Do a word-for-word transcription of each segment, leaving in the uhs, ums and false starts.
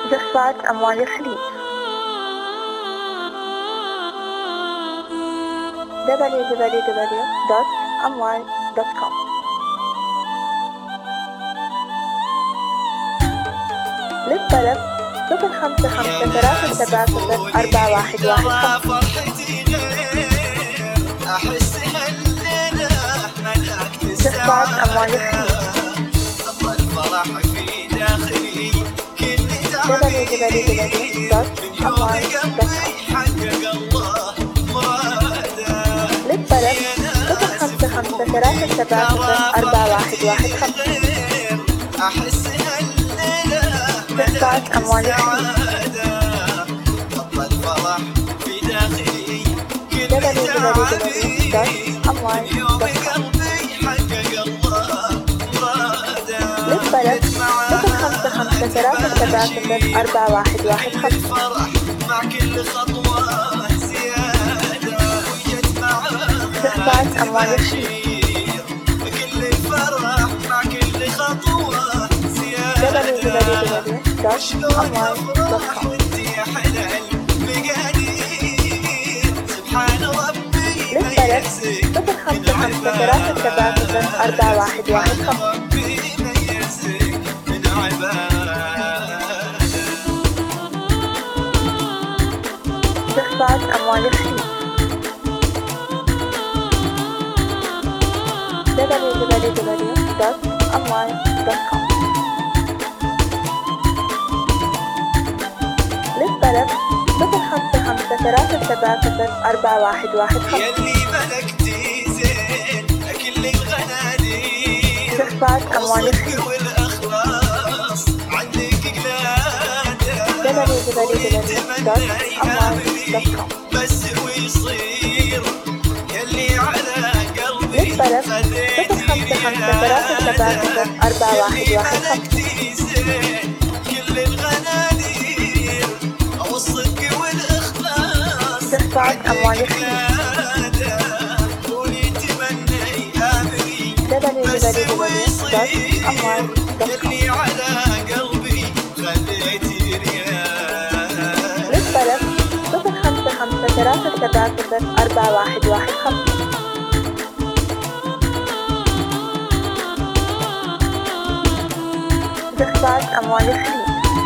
جفات أموال الخليج دبليو دبليو دبليو دوت أموال دوت كوم. للطلب صفر خمسة خمسة ثلاثة سبعة صفر أربعة واحد واحد خمسة. جفات أموال الخليج دبليو دبليو دبليو دوت أموال دوت كوم. للطلب صفر خمسة خمسة ثلاثة سبعة صفر أربعة واحد واحد خمسة. جفات أموال الخليج دبليو دبليو دبليو دوت أموال دوت كوم. للطلب صفر خمسة خمسة ثلاثة سبعة صفر أربعة واحد واحد خمسة. جفات أموال الخليج دبليو دبليو دبليو دوت أموال دوت كوم. للطلب صفر خمسة خمسة ثلاثة سبعة صفر أربعة واحد واحد خمسة. جفات أموال الخليج دبليو دبليو دبليو دوت أموال دوت كوم. للطلب صفر خمسة خمسة ثلاثة سبعة صفر أربعة واحد واحد خمسة. جفات أموال الخليج دبليو دبليو دبليو دوت أموال دوت كوم. للطلب صفر خمسة خمسة ثلاثة سبعة صفر أربعة واحد واحد خمسة. جفات أموال الخليج دبليو دبليو دبليو دوت أموال دوت كوم. للطلب صفر خمسة خمسة ثلاثة سبعة صفر أربعة واحد واحد خمسة. جفات أموال الخليج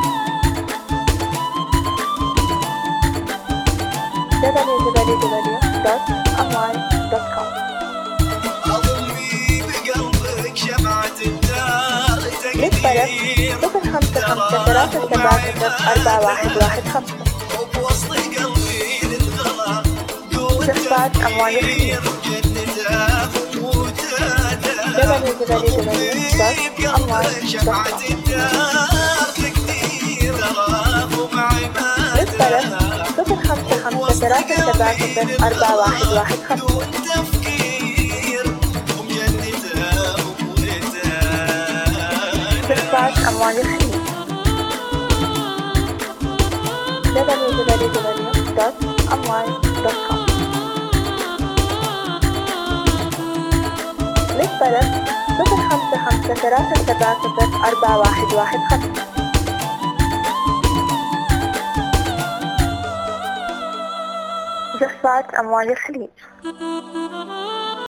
دبليو دبليو دبليو دوت أموال دوت كوم. للطلب صفر خمسة خمسة ثلاثة سبعة صفر أربعة واحد واحد خمسة. جفات أموال الخليج دبليو دبليو دبليو دوت أموال دوت كوم. للطلب صفر خمسة خمسة ثلاثة سبعة صفر أربعة واحد واحد خمسة. جفات أموال الخليج دبليو دبليو دبليو دوت أموال دوت كوم. للطلب صفر خمسة خمسة ثلاثة سبعة صفر أربعة واحد واحد خمسة. جفات أموال الخليج.